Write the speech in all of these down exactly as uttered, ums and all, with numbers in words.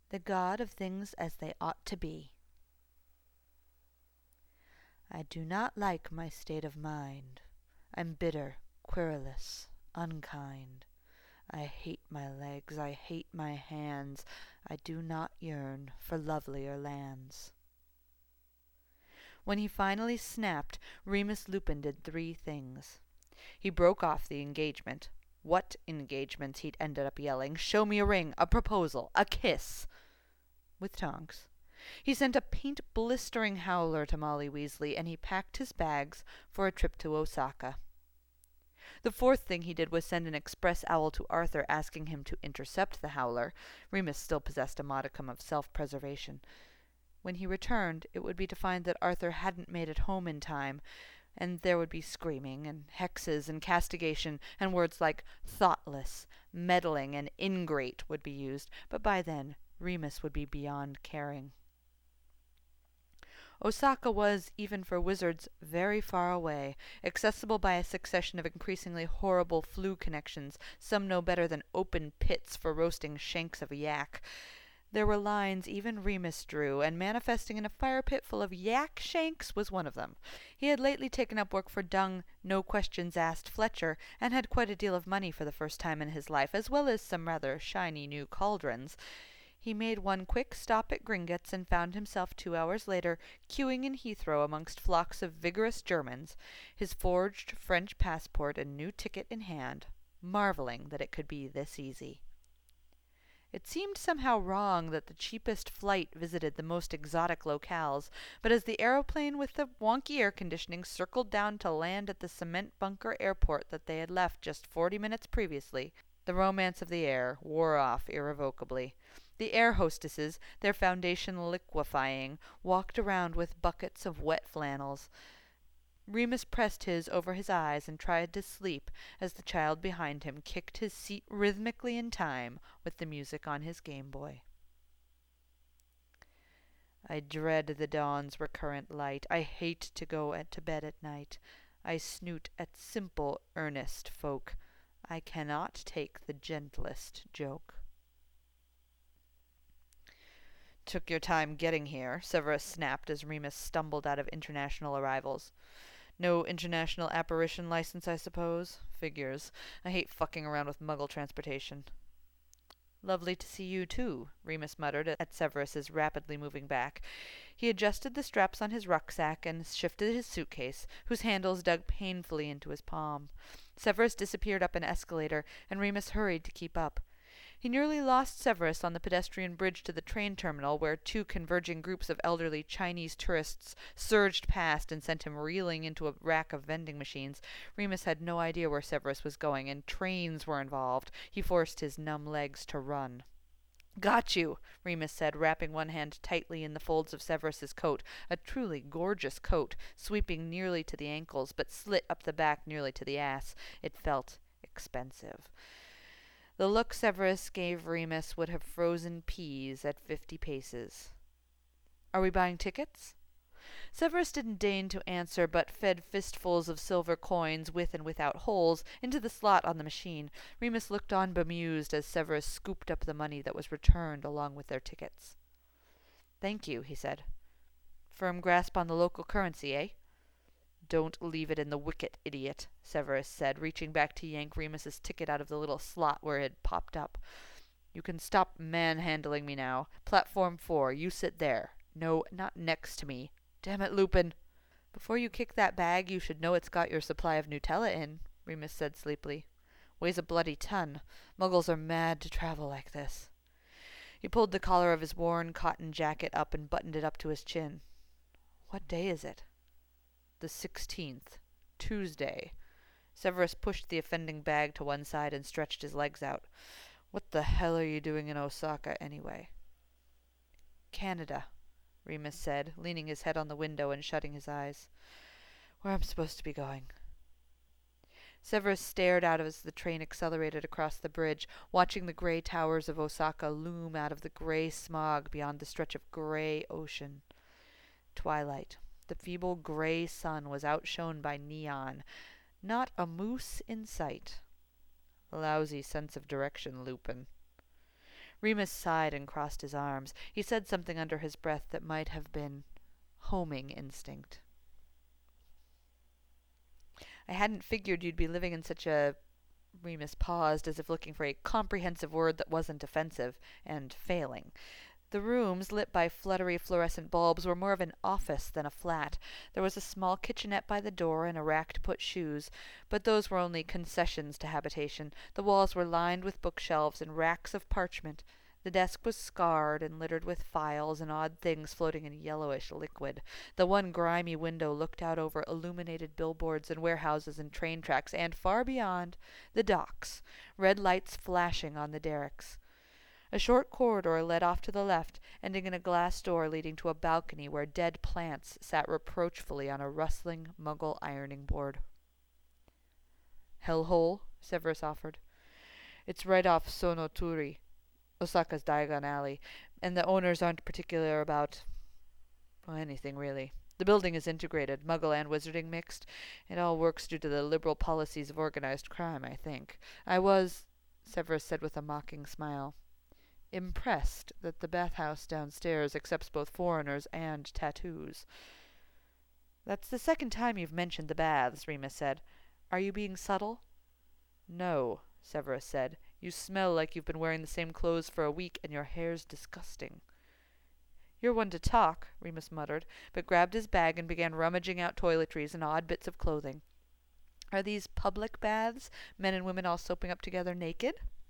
The God of things as they ought to be. I do not like my state of mind. I'm bitter, querulous, unkind. I hate my legs, I hate my hands. I do not yearn for lovelier lands. When he finally snapped, Remus Lupin did three things. He broke off the engagement. What engagement, he'd ended up yelling. Show me a ring, a proposal, a kiss. With Tonks. He sent a paint-blistering howler to Molly Weasley, and he packed his bags for a trip to Osaka. The fourth thing he did was send an express owl to Arthur asking him to intercept the howler. Remus still possessed a modicum of self-preservation. When he returned, it would be to find that Arthur hadn't made it home in time, and there would be screaming, and hexes, and castigation, and words like thoughtless, meddling, and ingrate would be used, but by then Remus would be beyond caring. Osaka was, even for wizards, very far away, accessible by a succession of increasingly horrible flue connections, some no better than open pits for roasting shanks of yak. There were lines even Remus drew, and manifesting in a fire pit full of yak shanks was one of them. He had lately taken up work for Dung No-Questions-Asked Fletcher, and had quite a deal of money for the first time in his life, as well as some rather shiny new cauldrons. He made one quick stop at Gringotts and found himself two hours later queuing in Heathrow amongst flocks of vigorous Germans, his forged French passport and new ticket in hand, marvelling that it could be this easy. It seemed somehow wrong that the cheapest flight visited the most exotic locales, but as the aeroplane with the wonky air conditioning circled down to land at the cement bunker airport that they had left just forty minutes previously, the romance of the air wore off irrevocably. The air hostesses, their foundation liquefying, walked around with buckets of wet flannels. Remus pressed his over his eyes and tried to sleep as the child behind him kicked his seat rhythmically in time with the music on his Game Boy. I dread the dawn's recurrent light. I hate to go at to bed at night. I snoot at simple, earnest folk. I cannot take the gentlest joke. Took your time getting here, Severus snapped as Remus stumbled out of international arrivals. No international apparition license, I suppose? Figures. I hate fucking around with muggle transportation. Lovely to see you, too, Remus muttered at Severus's rapidly moving back. He adjusted the straps on his rucksack and shifted his suitcase, whose handles dug painfully into his palm. Severus disappeared up an escalator, and Remus hurried to keep up. He nearly lost Severus on the pedestrian bridge to the train terminal, where two converging groups of elderly Chinese tourists surged past and sent him reeling into a rack of vending machines. Remus had no idea where Severus was going, and trains were involved. He forced his numb legs to run. "Got you," Remus said, wrapping one hand tightly in the folds of Severus's coat, a truly gorgeous coat, sweeping nearly to the ankles, but slit up the back nearly to the ass. It felt expensive. The look Severus gave Remus would have frozen peas at fifty paces. "Are we buying tickets?" Severus didn't deign to answer, but fed fistfuls of silver coins, with and without holes, into the slot on the machine. Remus looked on bemused as Severus scooped up the money that was returned along with their tickets. "Thank you," he said. "Firm grasp on the local currency, eh?" "Don't leave it in the wicket, idiot," Severus said, reaching back to yank Remus's ticket out of the little slot where it had popped up. "You can stop manhandling me now. Platform four, you sit there. No, not next to me. Damn it, Lupin!" "Before you kick that bag, you should know it's got your supply of Nutella in," Remus said sleepily. "Weighs a bloody ton. Muggles are mad to travel like this." He pulled the collar of his worn cotton jacket up and buttoned it up to his chin. "What day is it?" "The sixteenth. Tuesday." Severus pushed the offending bag to one side and stretched his legs out. "What the hell are you doing in Osaka, anyway?" "Canada," Remus said, leaning his head on the window and shutting his eyes. "Where I'm supposed to be going." Severus stared out as the train accelerated across the bridge, watching the gray towers of Osaka loom out of the gray smog beyond the stretch of gray ocean. Twilight. The feeble gray sun was outshone by neon. Not a moose in sight. Lousy sense of direction, Lupin. Remus sighed and crossed his arms. He said something under his breath that might have been homing instinct. I hadn't figured you'd be living in such a... Remus paused, as if looking for a comprehensive word that wasn't offensive, and failing. The rooms, lit by fluttery fluorescent bulbs, were more of an office than a flat. There was a small kitchenette by the door and a rack to put shoes, but those were only concessions to habitation. The walls were lined with bookshelves and racks of parchment. The desk was scarred and littered with files and odd things floating in yellowish liquid. The one grimy window looked out over illuminated billboards and warehouses and train tracks, and far beyond, the docks, red lights flashing on the derricks. A short corridor led off to the left, ending in a glass door leading to a balcony where dead plants sat reproachfully on a rustling Muggle ironing board. "Hellhole?" Severus offered. "It's right off Sonoturi, Osaka's Diagon Alley, and the owners aren't particular about... well, anything, really. The building is integrated, Muggle and Wizarding mixed. It all works due to the liberal policies of organized crime, I think. I was," Severus said with a mocking smile, "impressed that the bathhouse downstairs accepts both foreigners and tattoos." "That's the second time you've mentioned the baths," Remus said. "Are you being subtle?" "No," Severus said. "You smell like you've been wearing the same clothes for a week, and your hair's disgusting." "You're one to talk," Remus muttered, but grabbed his bag and began rummaging out toiletries and odd bits of clothing. "Are these public baths? Men and women all soaping up together naked?"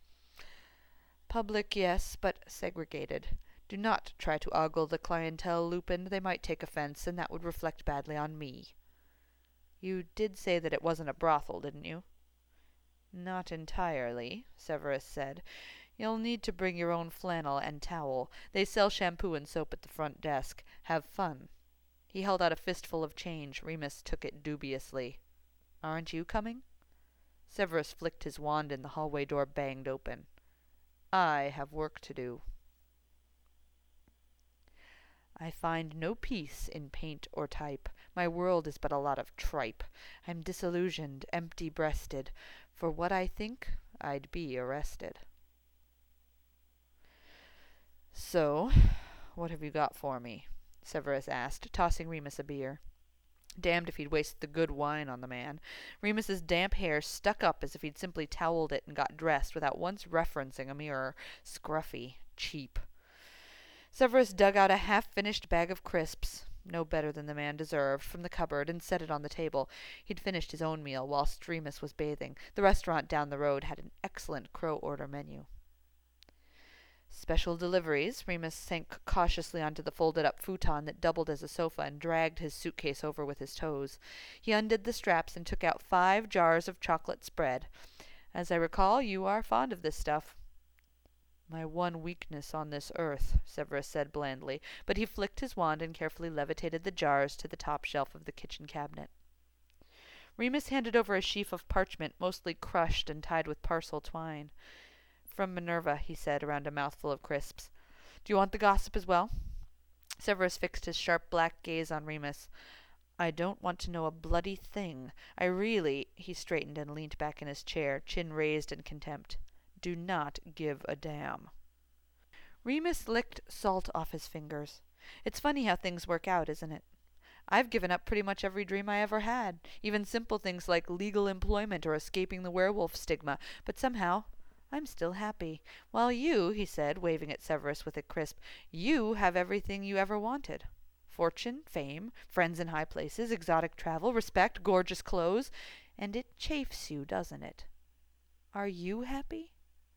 "Public, yes, but segregated. Do not try to ogle the clientele, Lupin. They might take offense, and that would reflect badly on me." "You did say that it wasn't a brothel, didn't you?" "Not entirely," Severus said. "You'll need to bring your own flannel and towel. They sell shampoo and soap at the front desk. Have fun." He held out a fistful of change. Remus took it dubiously. "Aren't you coming?" Severus flicked his wand and the hallway door banged open. "I have work to do." "I find no peace in paint or type. My world is but a lot of tripe. I'm disillusioned, empty-breasted. For what I think, I'd be arrested." "So, what have you got for me?" Severus asked, tossing Remus a beer. Damned if he'd wasted the good wine on the man. Remus's damp hair stuck up as if he'd simply toweled it and got dressed without once referencing a mirror. Scruffy. Cheap. Severus dug out a half-finished bag of crisps, no better than the man deserved, from the cupboard and set it on the table. He'd finished his own meal whilst Remus was bathing. The restaurant down the road had an excellent crow-order menu. "Special deliveries." Remus sank cautiously onto the folded-up futon that doubled as a sofa and dragged his suitcase over with his toes. He undid the straps and took out five jars of chocolate spread. "As I recall, you are fond of this stuff." "My one weakness on this earth," Severus said blandly, but he flicked his wand and carefully levitated the jars to the top shelf of the kitchen cabinet. Remus handed over a sheaf of parchment, mostly crushed and tied with parcel twine. "From Minerva," he said, around a mouthful of crisps. "Do you want the gossip as well?" Severus fixed his sharp black gaze on Remus. "I don't want to know a bloody thing. I really—" He straightened and leaned back in his chair, chin raised in contempt. "Do not give a damn." Remus licked salt off his fingers. "It's funny how things work out, isn't it? I've given up pretty much every dream I ever had, even simple things like legal employment or escaping the werewolf stigma, but somehow I'm still happy. While you," he said, waving at Severus with a crisp, "you have everything you ever wanted. Fortune, fame, friends in high places, exotic travel, respect, gorgeous clothes. And it chafes you, doesn't it? Are you happy?"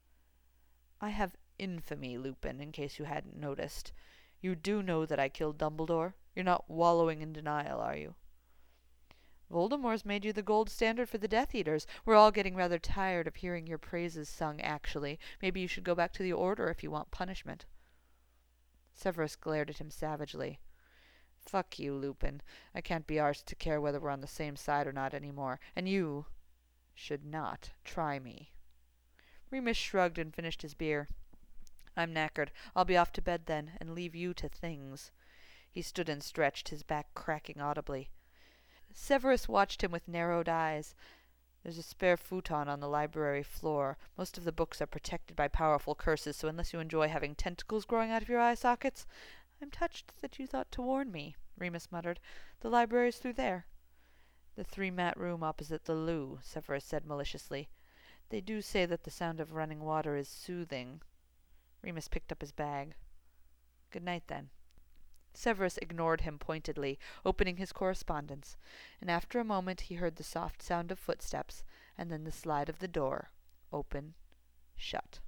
"I have infamy, Lupin, in case you hadn't noticed. You do know that I killed Dumbledore? You're not wallowing in denial, are you?" "Voldemort's made you the gold standard for the Death Eaters. We're all getting rather tired of hearing your praises sung, actually. Maybe you should go back to the Order if you want punishment." Severus glared at him savagely. "Fuck you, Lupin. I can't be arsed to care whether we're on the same side or not anymore. And you should not try me." Remus shrugged and finished his beer. "I'm knackered. I'll be off to bed then, and leave you to things." He stood and stretched, his back cracking audibly. Severus watched him with narrowed eyes. There's a spare futon on the library floor. Most of the books are protected by powerful curses, so unless you enjoy having tentacles growing out of your eye sockets— I'm touched that you thought to warn me, Remus muttered. The library's through there. The three-mat room opposite the loo, Severus said maliciously. They do say that the sound of running water is soothing. Remus picked up his bag. Good night, then. Severus ignored him pointedly, opening his correspondence, and after a moment he heard the soft sound of footsteps, and then the slide of the door, open, shut.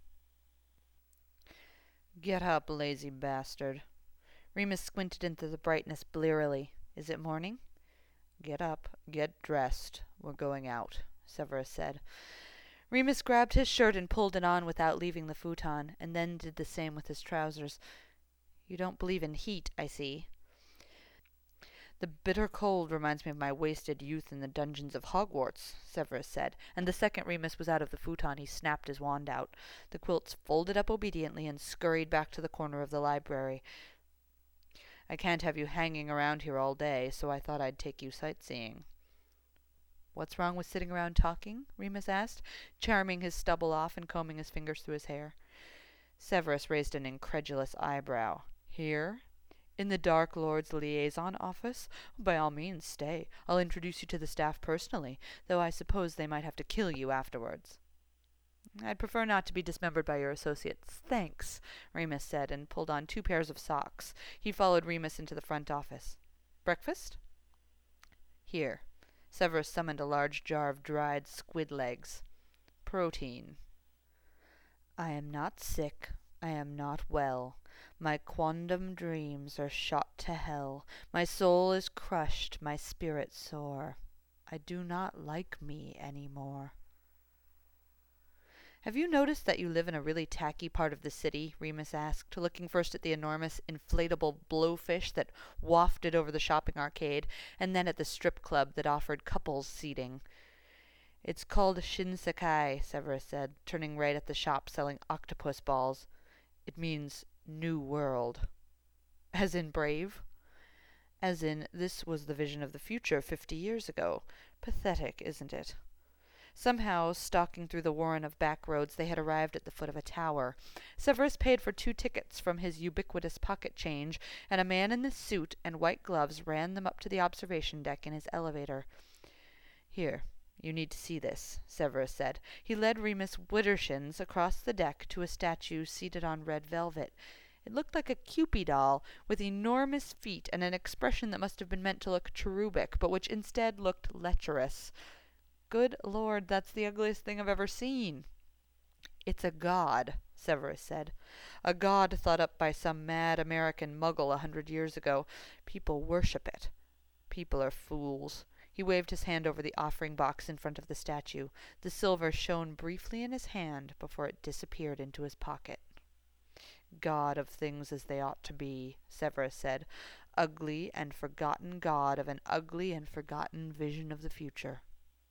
Get up, lazy bastard. Remus squinted into the brightness blearily. Is it morning? Get up, get dressed. We're going out, Severus said. Remus grabbed his shirt and pulled it on without leaving the futon, and then did the same with his trousers. You don't believe in heat, I see. The bitter cold reminds me of my wasted youth in the dungeons of Hogwarts, Severus said, and the second Remus was out of the futon he snapped his wand out. The quilts folded up obediently and scurried back to the corner of the library. I can't have you hanging around here all day, so I thought I'd take you sightseeing. What's wrong with sitting around talking? Remus asked, charming his stubble off and combing his fingers through his hair. Severus raised an incredulous eyebrow. Here? In the Dark Lord's liaison office? By all means, stay. I'll introduce you to the staff personally, though I suppose they might have to kill you afterwards. I'd prefer not to be dismembered by your associates. Thanks, Remus said, and pulled on two pairs of socks. He followed Remus into the front office. Breakfast? Here. Severus summoned a large jar of dried squid legs. Protein. I am not sick. I am not well. My quondam dreams are shot to hell. My soul is crushed, my spirit sore. I do not like me any more. Have you noticed that you live in a really tacky part of the city? Remus asked, looking first at the enormous inflatable blowfish that wafted over the shopping arcade, and then at the strip club that offered couples seating. It's called Shinsekai, Severus said, turning right at the shop selling octopus balls. It means New World. As in brave? As in, this was the vision of the future fifty years ago. Pathetic, isn't it? Somehow, stalking through the warren of back roads, they had arrived at the foot of a tower. Severus paid for two tickets from his ubiquitous pocket change, and a man in the suit and white gloves ran them up to the observation deck in his elevator. Here, you need to see this, Severus said. He led Remus Widdershins across the deck to a statue seated on red velvet. It looked like a Cupid doll, with enormous feet and an expression that must have been meant to look cherubic, but which instead looked lecherous. Good Lord, that's the ugliest thing I've ever seen. It's a god, Severus said. A god thought up by some mad American muggle a hundred years ago. People worship it. People are fools. He waved his hand over the offering box in front of the statue. The silver shone briefly in his hand before it disappeared into his pocket. God of things as they ought to be, Severus said. Ugly and forgotten god of an ugly and forgotten vision of the future.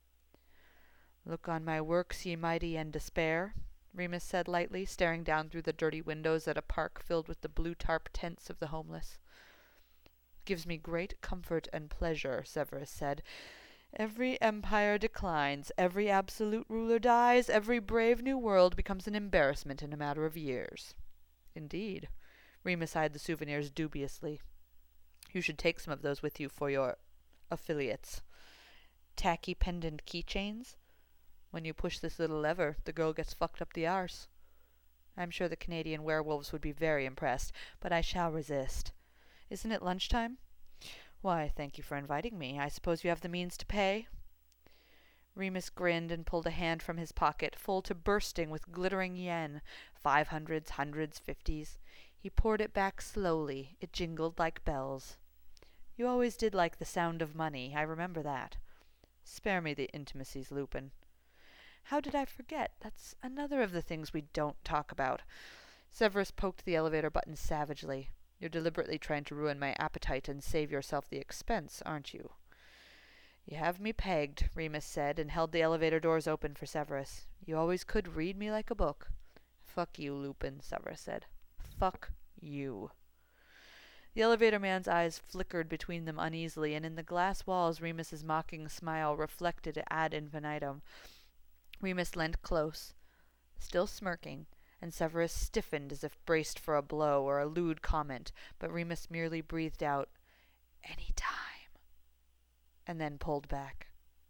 Look on my works, ye mighty, and despair, Remus said lightly, staring down through the dirty windows at a park filled with the blue tarp tents of the homeless. Gives me great comfort and pleasure, Severus said. Every empire declines, every absolute ruler dies, every brave new world becomes an embarrassment in a matter of years. Indeed. Remus eyed the souvenirs dubiously. You should take some of those with you for your affiliates. Tacky pendant keychains? When you push this little lever, the girl gets fucked up the arse. I'm sure the Canadian werewolves would be very impressed, but I shall resist. Isn't it lunchtime? Why, thank you for inviting me. I suppose you have the means to pay? Remus grinned and pulled a hand from his pocket, full to bursting with glittering yen, five hundreds, hundreds, fifties. He poured it back slowly. It jingled like bells. You always did like the sound of money. I remember that. Spare me the intimacies, Lupin. How did I forget? That's another of the things we don't talk about. Severus poked the elevator button savagely. You're deliberately trying to ruin my appetite and save yourself the expense, aren't you? You have me pegged, Remus said, and held the elevator doors open for Severus. You always could read me like a book. Fuck you, Lupin, Severus said. Fuck you. The elevator man's eyes flickered between them uneasily, and in the glass walls Remus's mocking smile reflected ad infinitum. Remus leant close, still smirking, and Severus stiffened as if braced for a blow or a lewd comment, but Remus merely breathed out, "Any time," and then pulled back.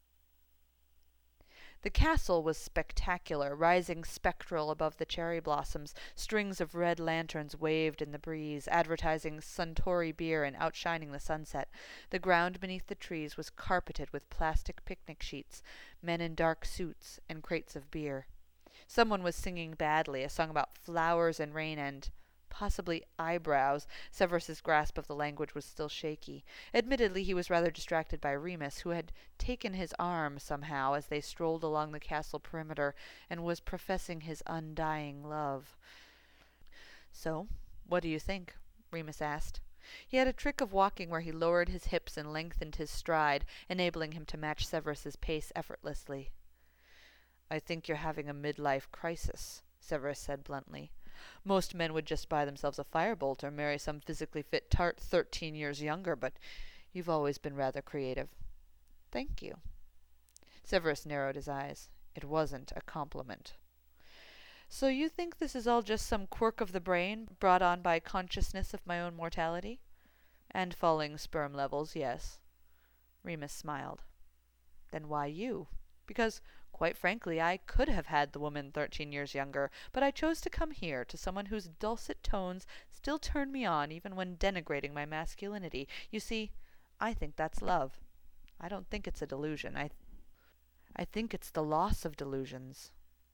The castle was spectacular, rising spectral above the cherry blossoms. Strings of red lanterns waved in the breeze, advertising Suntory beer and outshining the sunset. The ground beneath the trees was carpeted with plastic picnic sheets, men in dark suits, and crates of beer. Someone was singing badly, a song about flowers and rain and possibly eyebrows. Severus's grasp of the language was still shaky. Admittedly, he was rather distracted by Remus, who had taken his arm somehow as they strolled along the castle perimeter, and was professing his undying love. "So, what do you think?" Remus asked. He had a trick of walking where he lowered his hips and lengthened his stride, enabling him to match Severus's pace effortlessly. "I think you're having a midlife crisis," Severus said bluntly. "Most men would just buy themselves a firebolt or marry some physically fit tart thirteen years younger, but you've always been rather creative." "Thank you." Severus narrowed his eyes. It wasn't a compliment. "So you think this is all just some quirk of the brain, brought on by consciousness of my own mortality?" "And falling sperm levels, yes." Remus smiled. "Then why you?" "Because, quite frankly, I could have had the woman thirteen years younger, but I chose to come here, to someone whose dulcet tones still turn me on even when denigrating my masculinity. You see, I think that's love. I don't think it's a delusion. I, th- I think it's the loss of delusions."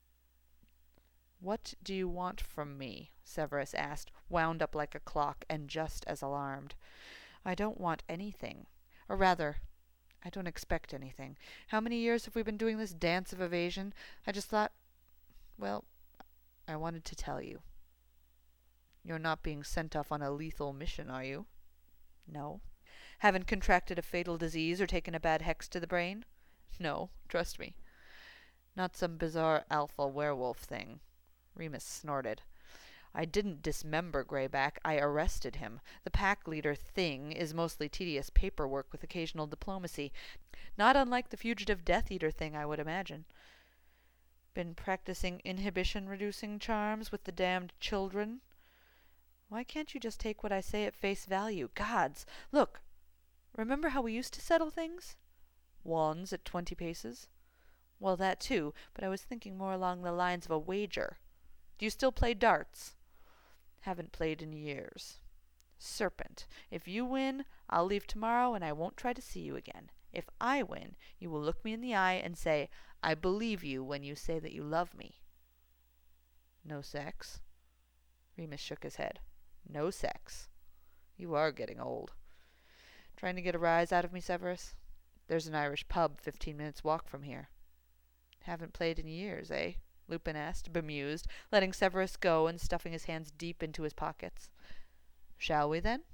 "What do you want from me?" Severus asked, wound up like a clock, and just as alarmed. "I don't want anything. Or rather, I don't expect anything. How many years have we been doing this dance of evasion? I just thought, well, I wanted to tell you." "You're not being sent off on a lethal mission, are you?" "No." "Haven't contracted a fatal disease or taken a bad hex to the brain?" "No, trust me." "Not some bizarre alpha werewolf thing?" Remus snorted. "I didn't dismember Greyback. I arrested him. The pack leader thing is mostly tedious paperwork with occasional diplomacy. Not unlike the fugitive Death Eater thing, I would imagine." "Been practicing inhibition-reducing charms with the damned children?" "Why can't you just take what I say at face value? Gods! Look! Remember how we used to settle things?" "Wands at twenty paces?" "Well, that too, but I was thinking more along the lines of a wager. Do you still play darts?" "Haven't played in years." "Serpent. If you win, I'll leave tomorrow and I won't try to see you again. If I win, you will look me in the eye and say, 'I believe you when you say that you love me.'" "No sex?" Remus shook his head. "No sex. You are getting old. Trying to get a rise out of me, Severus? There's an Irish pub fifteen minutes' walk from here." "Haven't played in years, eh?" Lupin asked, bemused, letting Severus go and stuffing his hands deep into his pockets. "Shall we, then?"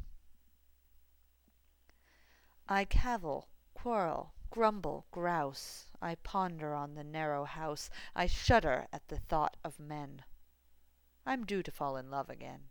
"I cavil, quarrel, grumble, grouse. I ponder on the narrow house. I shudder at the thought of men. I'm due to fall in love again."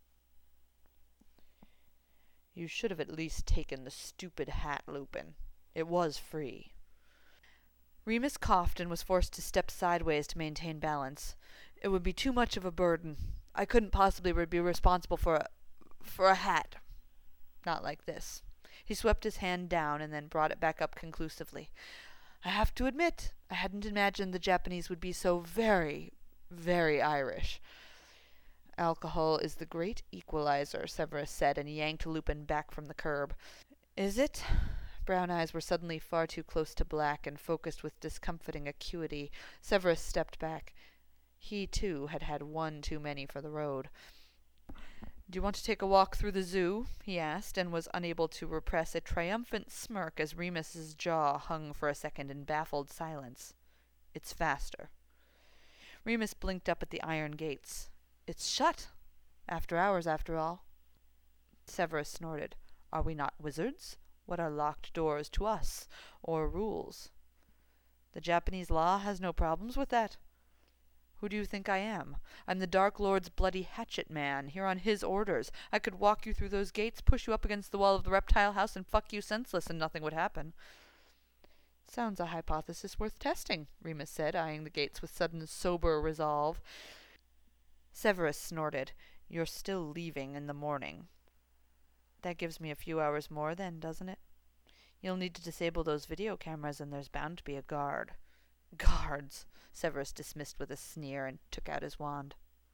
"You should have at least taken the stupid hat, Lupin. It was free." Remus coughed and was forced to step sideways to maintain balance. "It would be too much of a burden. I couldn't possibly be responsible for a... for a hat. Not like this." He swept his hand down and then brought it back up conclusively. "I have to admit, I hadn't imagined the Japanese would be so very, very Irish." "Alcohol is the great equalizer," Severus said, and yanked Lupin back from the curb. "Is it?" Brown eyes were suddenly far too close to black and focused with discomfiting acuity. Severus stepped back. He, too, had had one too many for the road. "Do you want to take a walk through the zoo?" he asked, and was unable to repress a triumphant smirk as Remus's jaw hung for a second in baffled silence. "It's faster." Remus blinked up at the iron gates. "It's shut. After hours, after all." Severus snorted. "Are we not wizards? What are locked doors to us, or rules?" "The Japanese law has no problems with that." Who do you think I am? I'm the Dark Lord's bloody hatchet man, here on his orders. I could walk you through those gates, push you up against the wall of the reptile house, and fuck you senseless, and nothing would happen. Sounds a hypothesis worth testing, Remus said, eyeing the gates with sudden sober resolve. Severus snorted. You're still leaving in the morning. That gives me a few hours more, then, doesn't it? You'll need to disable those video cameras, and there's bound to be a guard. Guards, Severus dismissed with a sneer, and took out his wand.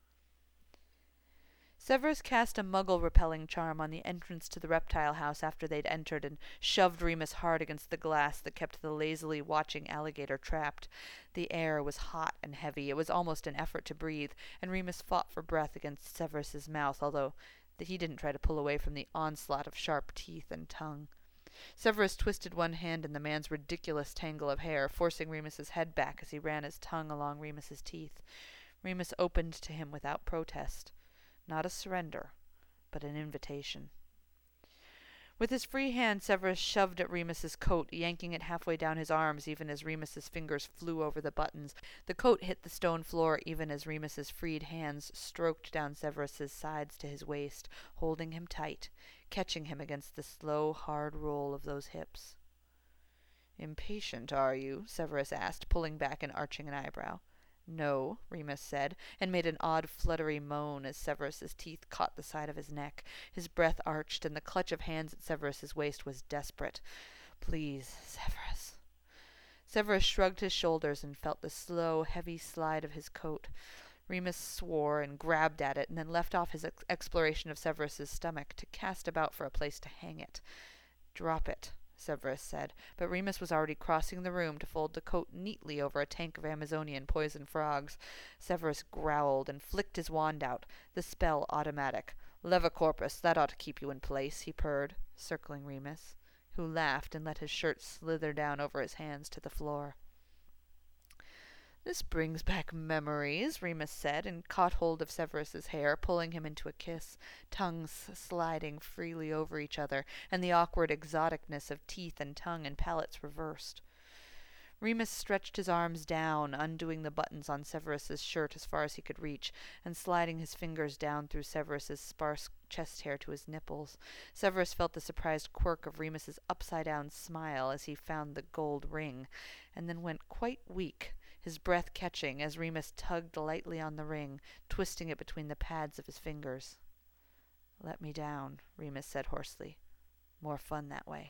Severus cast a muggle-repelling charm on the entrance to the reptile house after they'd entered, and shoved Remus hard against the glass that kept the lazily watching alligator trapped. The air was hot and heavy. It was almost an effort to breathe, and Remus fought for breath against Severus's mouth, although he didn't try to pull away from the onslaught of sharp teeth and tongue. Severus twisted one hand in the man's ridiculous tangle of hair, forcing Remus's head back as he ran his tongue along Remus's teeth. Remus opened to him without protest. Not a surrender, but an invitation. With his free hand, Severus shoved at Remus's coat, yanking it halfway down his arms even as Remus's fingers flew over the buttons. The coat hit the stone floor even as Remus's freed hands stroked down Severus's sides to his waist, holding him tight, catching him against the slow, hard roll of those hips. "Impatient, are you?" Severus asked, pulling back and arching an eyebrow. "No," Remus said, and made an odd fluttery moan as Severus's teeth caught the side of his neck. His breath arched, and the clutch of hands at Severus's waist was desperate. "Please, Severus." Severus shrugged his shoulders and felt the slow, heavy slide of his coat. Remus swore and grabbed at it, and then left off his ex- exploration of Severus's stomach to cast about for a place to hang it. "Drop it," Severus said, but Remus was already crossing the room to fold the coat neatly over a tank of Amazonian poison frogs. Severus growled and flicked his wand out, the spell automatic. "Levicorpus, that ought to keep you in place," he purred, circling Remus, who laughed and let his shirt slither down over his hands to the floor. "This brings back memories," Remus said, and caught hold of Severus's hair, pulling him into a kiss, tongues sliding freely over each other, and the awkward exoticness of teeth and tongue and palates reversed. Remus stretched his arms down, undoing the buttons on Severus's shirt as far as he could reach, and sliding his fingers down through Severus's sparse chest hair to his nipples. Severus felt the surprised quirk of Remus's upside-down smile as he found the gold ring, and then went quite weak, his breath catching as Remus tugged lightly on the ring, twisting it between the pads of his fingers. "Let me down," Remus said hoarsely. "More fun that way."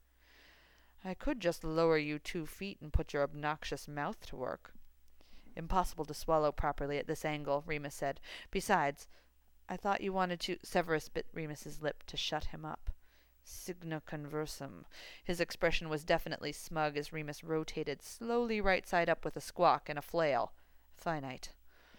"I could just lower you two feet and put your obnoxious mouth to work." "Impossible to swallow properly at this angle," Remus said. "Besides, I thought you wanted to—" Severus bit Remus's lip to shut him up. "Signa conversum." His expression was definitely smug as Remus rotated slowly right side up with a squawk and a flail. "Finite."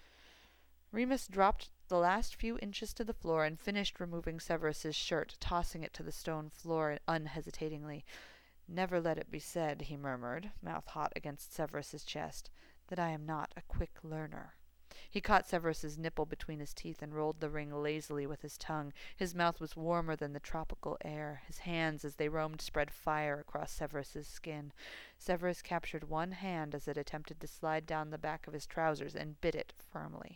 Remus dropped the last few inches to the floor and finished removing Severus's shirt, tossing it to the stone floor unhesitatingly. "Never let it be said," he murmured, mouth hot against Severus's chest, "that I am not a quick learner." He caught Severus's nipple between his teeth and rolled the ring lazily with his tongue. His mouth was warmer than the tropical air. His hands, as they roamed, spread fire across Severus's skin. Severus captured one hand as it attempted to slide down the back of his trousers and bit it firmly.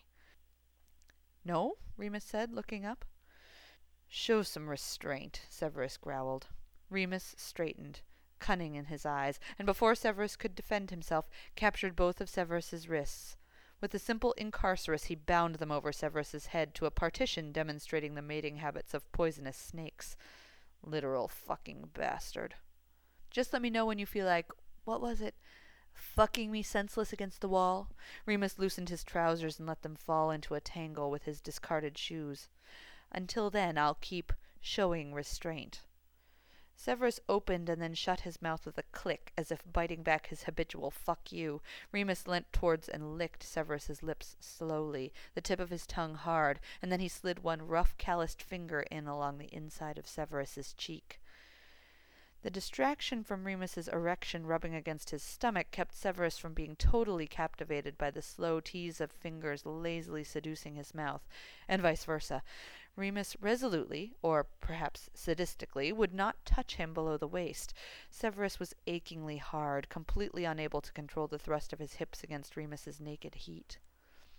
"No?" Remus said, looking up. "Show some restraint," Severus growled. Remus straightened, cunning in his eyes, and before Severus could defend himself, captured both of Severus's wrists. With a simple incarcerus, he bound them over Severus's head to a partition demonstrating the mating habits of poisonous snakes. Literal fucking bastard. "Just let me know when you feel like, what was it, fucking me senseless against the wall?" Remus loosened his trousers and let them fall into a tangle with his discarded shoes. "Until then, I'll keep showing restraint." Severus opened and then shut his mouth with a click, as if biting back his habitual "fuck you." Remus leant towards and licked Severus's lips slowly, the tip of his tongue hard, and then he slid one rough, calloused finger in along the inside of Severus's cheek. The distraction from Remus's erection rubbing against his stomach kept Severus from being totally captivated by the slow tease of fingers lazily seducing his mouth, and vice versa. Remus resolutely, or perhaps sadistically, would not touch him below the waist. Severus was achingly hard, completely unable to control the thrust of his hips against Remus's naked heat.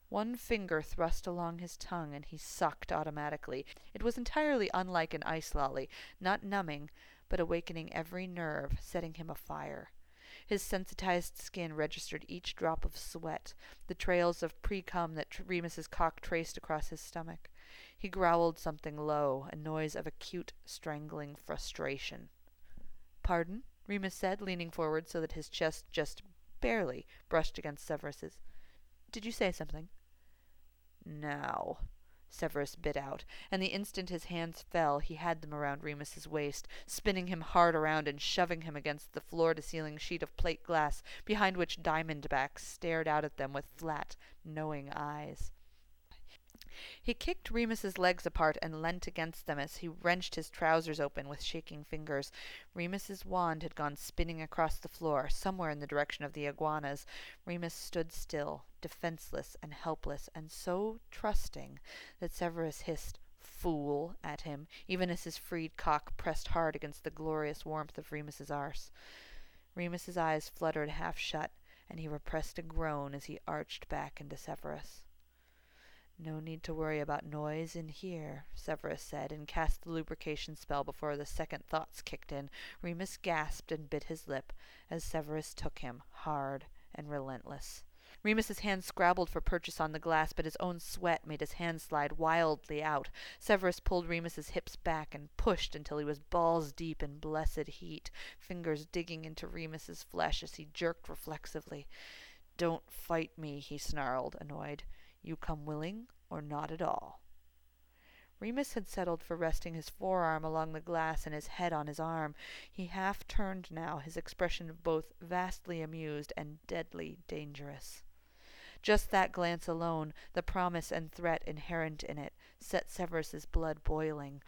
One finger thrust along his tongue, and he sucked automatically. It was entirely unlike an ice lolly, not numbing, but awakening every nerve, setting him afire. His sensitized skin registered each drop of sweat, the trails of pre-cum that Remus's cock traced across his stomach. He growled something low, a noise of acute, strangling frustration. "Pardon?" Remus said, leaning forward so that his chest just barely brushed against Severus's. "Did you say something?" "Now," Severus bit out, and the instant his hands fell he had them around Remus's waist, spinning him hard around and shoving him against the floor-to-ceiling sheet of plate glass, behind which Diamondback stared out at them with flat, knowing eyes. He kicked Remus's legs apart and leant against them as he wrenched his trousers open with shaking fingers. Remus's wand had gone spinning across the floor, somewhere in the direction of the iguanas. Remus stood still, defenseless and helpless, and so trusting that Severus hissed "fool" at him, even as his freed cock pressed hard against the glorious warmth of Remus's arse. Remus's eyes fluttered half shut, and he repressed a groan as he arched back into Severus. "No need to worry about noise in here," Severus said, and cast the lubrication spell before the second thoughts kicked in. Remus gasped and bit his lip as Severus took him, hard and relentless. Remus's hand scrabbled for purchase on the glass, but his own sweat made his hand slide wildly out. Severus pulled Remus's hips back and pushed until he was balls deep in blessed heat, fingers digging into Remus's flesh as he jerked reflexively. "Don't fight me," he snarled, annoyed. "You come willing or not at all." Remus had settled for resting his forearm along the glass and his head on his arm. He half turned now, his expression both vastly amused and deadly dangerous. Just that glance alone, the promise and threat inherent in it, set Severus's blood boiling.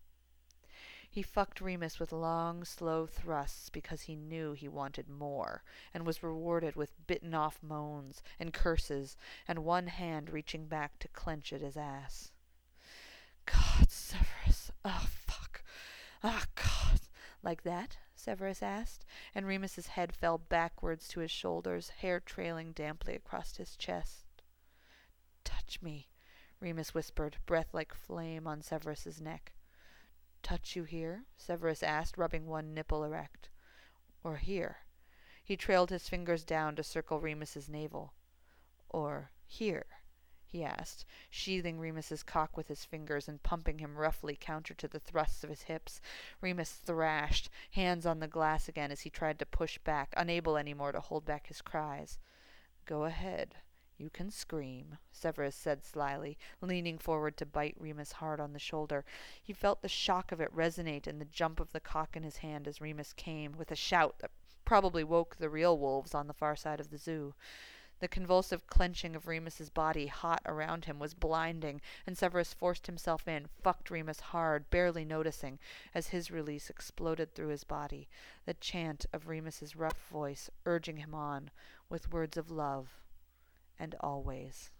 He fucked Remus with long, slow thrusts because he knew he wanted more, and was rewarded with bitten-off moans and curses, and one hand reaching back to clench at his ass. "God, Severus! Oh, fuck! Ah, oh, God!" "Like that?" Severus asked, and Remus's head fell backwards to his shoulders, hair trailing damply across his chest. "Touch me," Remus whispered, breath like flame on Severus's neck. "Touch you here?" Severus asked, rubbing one nipple erect. "Or here?" He trailed his fingers down to circle Remus's navel. "Or here?" he asked, sheathing Remus's cock with his fingers and pumping him roughly counter to the thrusts of his hips. Remus thrashed, hands on the glass again as he tried to push back, unable any more to hold back his cries. "Go ahead. You can scream," Severus said slyly, leaning forward to bite Remus hard on the shoulder. He felt the shock of it resonate in the jump of the cock in his hand as Remus came, with a shout that probably woke the real wolves on the far side of the zoo. The convulsive clenching of Remus's body, hot around him, was blinding, and Severus forced himself in, fucked Remus hard, barely noticing, as his release exploded through his body, the chant of Remus's rough voice urging him on, with words of love. And always.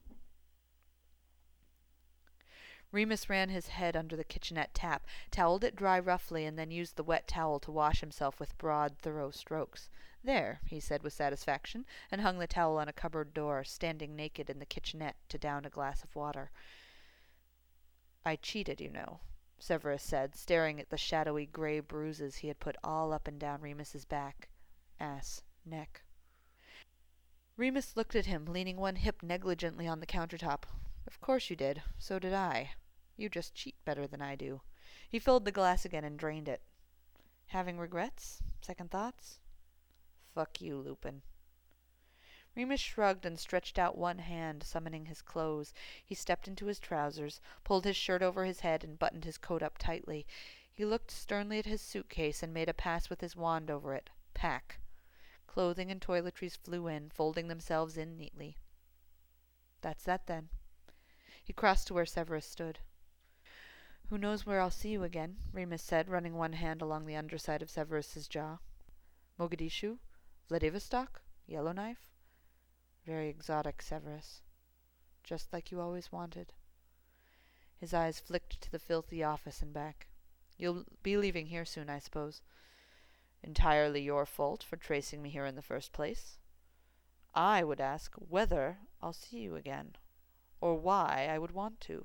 Remus ran his head under the kitchenette tap, toweled it dry roughly, and then used the wet towel to wash himself with broad, thorough strokes. "There," he said with satisfaction, and hung the towel on a cupboard door, standing naked in the kitchenette to down a glass of water. "I cheated, you know," Severus said, staring at the shadowy gray bruises he had put all up and down Remus's back, ass, neck. Remus looked at him, leaning one hip negligently on the countertop. "Of course you did. So did I. You just cheat better than I do." He filled the glass again and drained it. "Having regrets? Second thoughts?" "Fuck you, Lupin." Remus shrugged and stretched out one hand, summoning his clothes. He stepped into his trousers, pulled his shirt over his head, and buttoned his coat up tightly. He looked sternly at his suitcase and made a pass with his wand over it. Pack. Clothing and toiletries flew in, folding themselves in neatly. "That's that, then." He crossed to where Severus stood. "Who knows where I'll see you again," Remus said, running one hand along the underside of Severus's jaw. "Mogadishu? Vladivostok? Yellowknife?" "Very exotic, Severus. Just like you always wanted." His eyes flicked to the filthy office and back. "You'll be leaving here soon, I suppose." "Entirely your fault for tracing me here in the first place. I would ask whether I'll see you again." or why I would want to.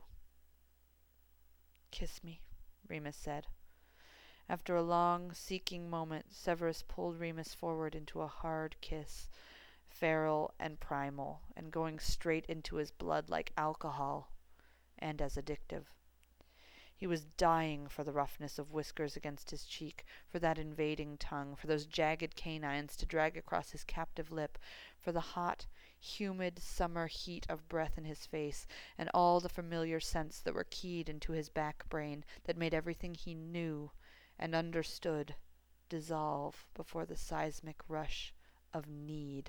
"Kiss me," Remus said. After a long, seeking moment, Severus pulled Remus forward into a hard kiss, feral and primal, and going straight into his blood like alcohol, and as addictive. He was dying for the roughness of whiskers against his cheek, for that invading tongue, for those jagged canines to drag across his captive lip, for the hot, humid summer heat of breath in his face, and all the familiar scents that were keyed into his back brain, that made everything he knew and understood dissolve before the seismic rush of need.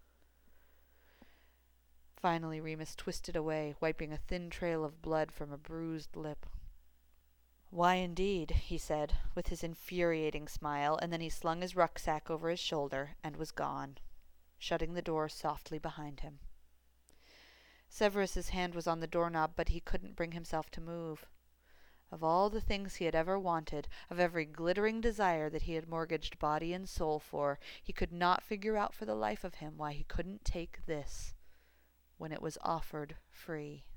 Finally Remus twisted away, wiping a thin trail of blood from a bruised lip. "Why, indeed," he said, with his infuriating smile, and then he slung his rucksack over his shoulder and was gone, shutting the door softly behind him. Severus's hand was on the doorknob, but he couldn't bring himself to move. Of all the things he had ever wanted, of every glittering desire that he had mortgaged body and soul for, he could not figure out for the life of him why he couldn't take this, when it was offered free.